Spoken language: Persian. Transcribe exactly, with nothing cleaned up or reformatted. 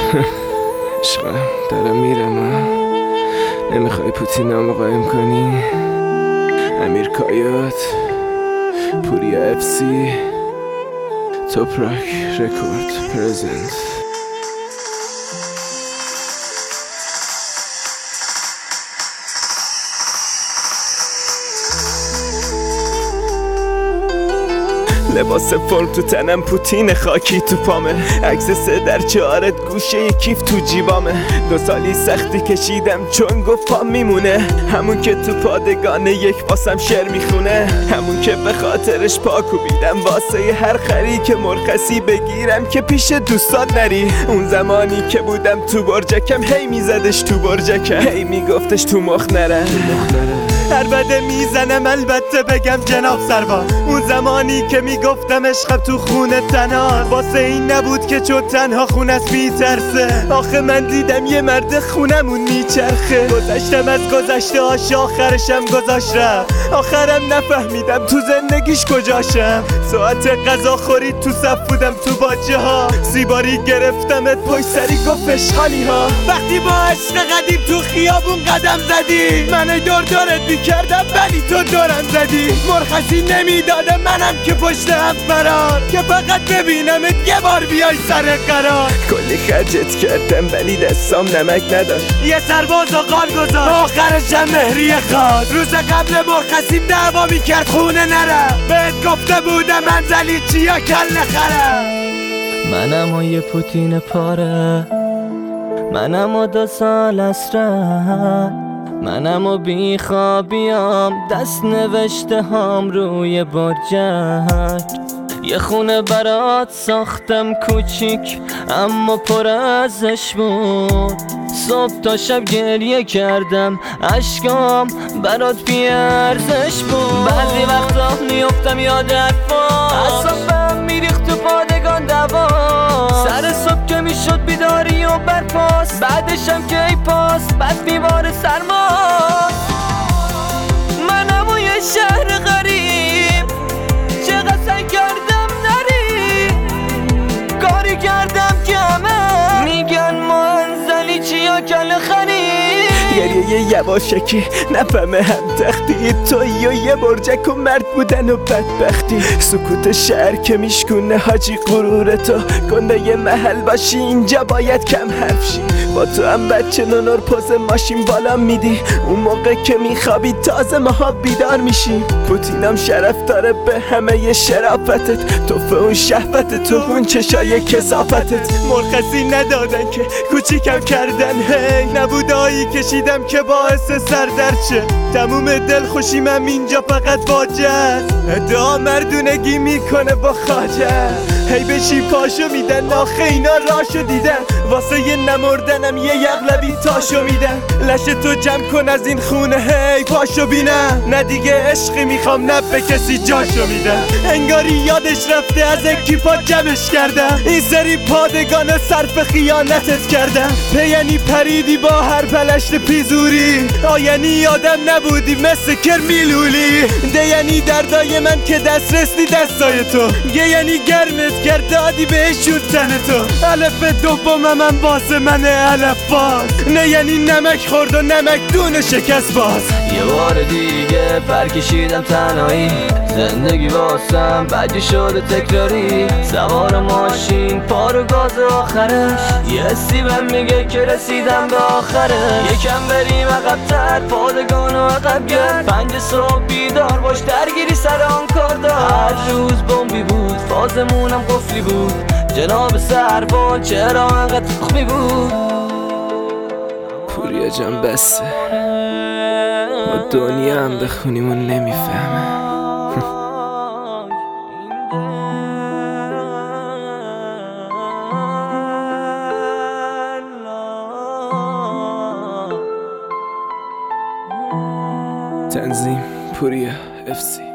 عشقم دارم میرم. نمیخوای پوتینم قایم کنی؟ امیر کایات، پوریا اف سی، توپراک رکورد پرزنت. لباس فرم تو تنم، پوتین خاکی تو پامه، عکس سه در چهارت گوشه کیف تو جیبامه. دو سالی سختی کشیدم چون گفت پام میمونه، همون که تو پادگان یک واسم شعر میخونه، همون که به خاطرش پا کوبیدم واسه هر خری که مرخصی بگیرم که پیش دوستات نری. اون زمانی که بودم تو برجکم هی میزدش تو برجکم، هی میگفتش تو مخ نره. هر بده میزنم البته بگم جناب سرباز، اون زمانی که میگفتم عشقم تو خونه تنها، واسه این نبود که چون تنها خونه است میترسه. آخه من دیدم یه مرد خونمون میچرخه، گذشتم از گذشته هاش آخرشم گذاشت رفت، آخرم نفهمیدم تو زندگیش کجاشم. ساعت غذا خوری تو صف بودم تو باجه ها، سیباری گرفتمت پشت سری گفت اشغالی ها. وقتی با عشق قدیم تو خیابون قدم زدی، منو دور دورت کردم ولی تو دورم زدی. مرخصی نمیدادم منم که پشت هم فرار، که فقط ببینمت یه بار بیای سر قرار. کلی خرجت کردم ولی دستام نمک نداشت، یه سرباز و قال گذاشت، آخرشم مهریه خواست. روز قبل مرخصیم دعوا میکرد خونه نرم، بهت گفته بودم منزلی چیا کل خرم. منم و یه پوتین پاره، منم و دو سال اسره، منم و بی خوابیام دست نوشته هام روی برجک. یه خونه برات ساختم کوچیک اما پر ازش بود، صبح تا شب گریه کردم عشقام برات بی ارزش بود. بعضی وقتا میافتم یاد حرفا، اعصابم میریخت تو پادگان دوا، سر صبح که میشد بیداری و برپاس، بعدشم که ای پاس بعد میباره سرماس. منم و یه شهر غریب چقدر سعی کردم نری، کاری کردم که همه میگن منزلی چیا کل خری. گریه یواشکی نفهمه هم تختی، تویی و یه برجک و مرد بودن و بدبختی. سکوت شهر که میشکونه حاجی غرور تو، گنده یه محل باشی اینجا باید کم حرف شی. با تو هم بچه نونور پوز ماشین بالا میدی، اون موقع که میخوابی تازه ماها بیدار میشی. پوتینم شرف داره به همه ی شرافتت، توفه اون شهوت تو اون چشای کثافتت. مرخصی ندادن که کوچیکم کردن، هی نبودایی کشیدم که باعث سردرد شه. تموم دل خوشیمم اینجا فقط باجه است، ادعا مردونگی میکنه با خاجه. هی بشی پاشو میدن، آخه اینا راشو دیدن، واسه یه نمردنم یه یغلبی تاشو میدن. لش تو جمع کن از این خونه هی پاشو بینم، نه دیگه عشقی میخوام نه به کسی جاشو میدم. انگاری یادش رفته از اکیپا جمعش کردم، این سری پادگان صرف خیانتت کردم. یعنی پریدی با هر پلشت پیزوری، آ یعنی یادم نبودی مثل کرمیلولی. ده یعنی دردای من که دست رستی دستای تو، گه یعنی گرمت کرد دادی بهشون تن تو. الف دومم من واسه من الف باز، نه یعنی نمک خورد و نمک دونه شکست باز. یه بار دیگه پرکشیدم تنهایی، زندگی واسم بدی شده تکراری. سوار ماشین پارو گاز آخرش، یه سیبم میگه که رسیدم به آخرش. یکم بریم عقب‌تر پادگان و عقب گرد، پنج صبح بیدار باش درگیری سر آن کار دار. هر روز بمبی بود فازمونم قفلی بود، جناب سربان چرا انقدر تخمی بود. پوریا جان بسه، ما دنیا هم بخونیم و نمیفهمه. تنظیم پوریا اف سی.